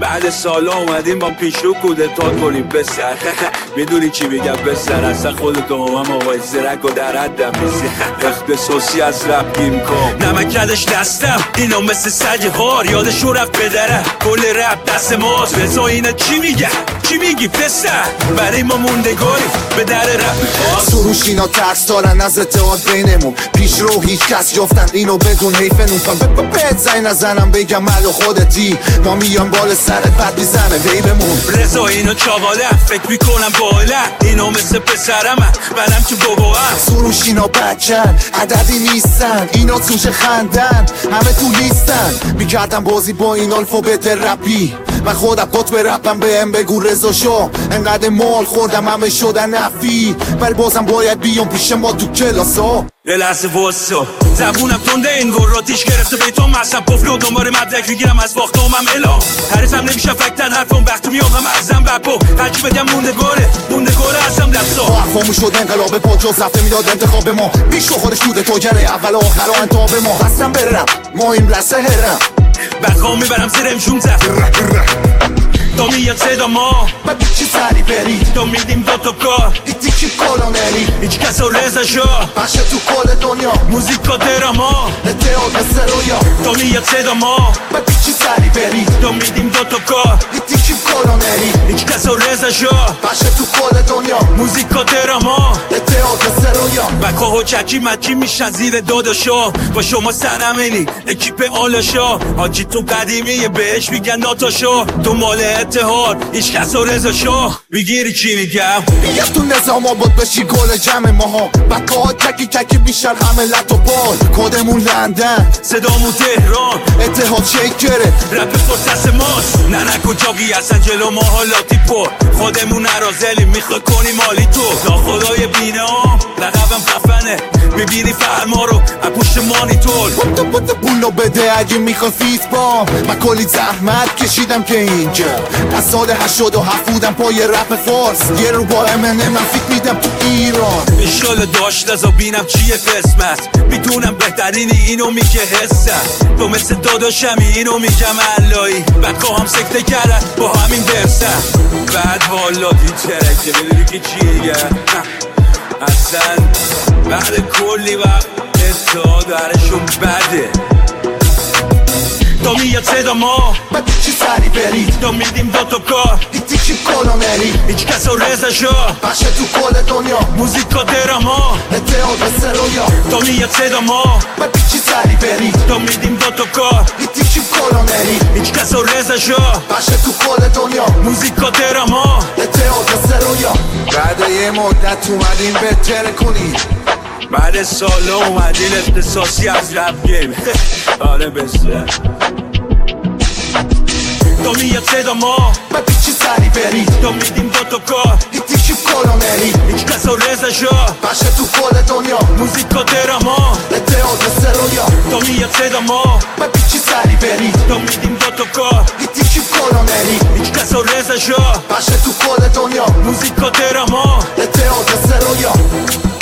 بعد سالا اومدیم با پیشرو کودتا کنیم پسر. میدونی چی میگم پسر؟ اصلا خودتو هم آقای زرک و در حدم میزی. اختصاصی از رپ گیم کن نمکدش دستم اینو مثل سگ هار یادشو رفت پدره. کل رپ دست ماست رضا اینا چی میگه؟ چی میگی پسر؟ برای ما موندگاری به در رپ خواست. سروش اینا ترس دارن از اتحاد بینمون، پیش رو هیچ کس جفتن اینو بدون حیفنون. بهت زنگ نزنم بگم ملو خودتی، ما میان بال سرت بد میزنه ویبمون. رضا اینو چاقاله فکر میکنم باله اینو مثل پسرمه منم تو باباهم. سروش اینا بچن عددی نیستن، اینا توش خندن همه تو لیستن. میکردم بازی با این الفابت رپی، من خودم قطب رپم بهم بگو رضا شو. انقدر مال خوردم همه شدن نفی، ولی بازم باید بیام پیش ما تو کلاسا. یه لحظه واسا زبونم تنده این گراتیش گرفته بیتام مصم پفلو دوباره مدرک میگیرم از باختامم الا حریفم نمیشه فکتن حرفم وقتی میام ازم بپو هرچی بگم موندگاره ازم دستا. حرفامو شد انقلاب پاجاز رفته میداد انتخاب ما، بیشو خودش دوده توگره اول و آخر و انتاب ما. هستم برم ما این رسه هرم بخوام میبرم زیرم 16 تو میاد صدا ما ببین چی سری بری تو میدیم دو تا کار ایتی چی کلونری هیچ کس رو رزا شو بخشه تو کل دنیا موزیکا دراما اتحاد مثل رویا. تو میاد صدا ما ببین چی سری بری تو میدیم دو تا کار ایتی چی کلونری هیچ کس رو رزا شو بخشه تو کل دنیا موزیکا دراما اتحاد مثل رویا. بکا و چکی مکی میشن زیر داداشا با شما سرمینی اکیپ آلاشا حاجی تو قدیمیه بهش میگن ناتاشا تو مال اتحاد هیچ کس رو رزا شو. میگیری چی میگم؟ بیا تو نظام آباد بشی گل جمع ماها، بکا ها تکی تکی میشن همه لط و بال. کدمون لندن صدامون تهران اتحاد شیکره رپ فرصت ماست نه کجاگی اصلا جلو ما حالاتی پر خودمون نرازلی میخوای کنی مالی تو ناخدای بینه هم لقبم خفنه میبینی فرما رو پشت مانیتور. بوده پولو بده اگه میخوای فیس با من کلی زحمت کشیدم که اینجا از سال 87 بودم پای رپ فارس. یه رو با امنه من فیت میدم تو ایران ایشالا داشت ازا بینم چیه قسمت میدونم بهترینی اینو میگه حسم تو مثل داداشمی اینو میگم علایی بکا هم سکته کردن با همین درسم بعد والا دی ترکه بدونی که چیه اصلا بعد کلی وقت اتحاد درشون بده. تو میاد صدا ما ببین چی سری بری تو میدیم دو تا کار ایتی چی کلونری هیچ کس رو رزا شو بخشه تو کل دنیا موزیکا دراما اتحاد مثل رویا. تو میاد صدا ما ببین چی سری بری تو میدیم دو تا کار ایتی چی کلونری هیچ کس رو رزا شو بخشه تو کل دنیا موزیکا دراما اتحاد مثل رویا. بعد یه مدت اومدیم بهتر کنیم، بعد سالا اومدین اختصاصی از رپ گیم. آره بسه تو میاد صدا ما ببین چی سری بری تو میدیم دو تا کار ایتی چی کلونری هیچ کس رو رزا شو بخشه تو کل دنیا موزیکا دراما اتحاد مثل رویا. تو میاد صدا ما ببین چی سری بری تو میدیم دو تا کار ایتی چی کلونری هیچ کس رو رزا شو بخشه تو کل دنیا موزیکا دراما اتحاد مثل رویا.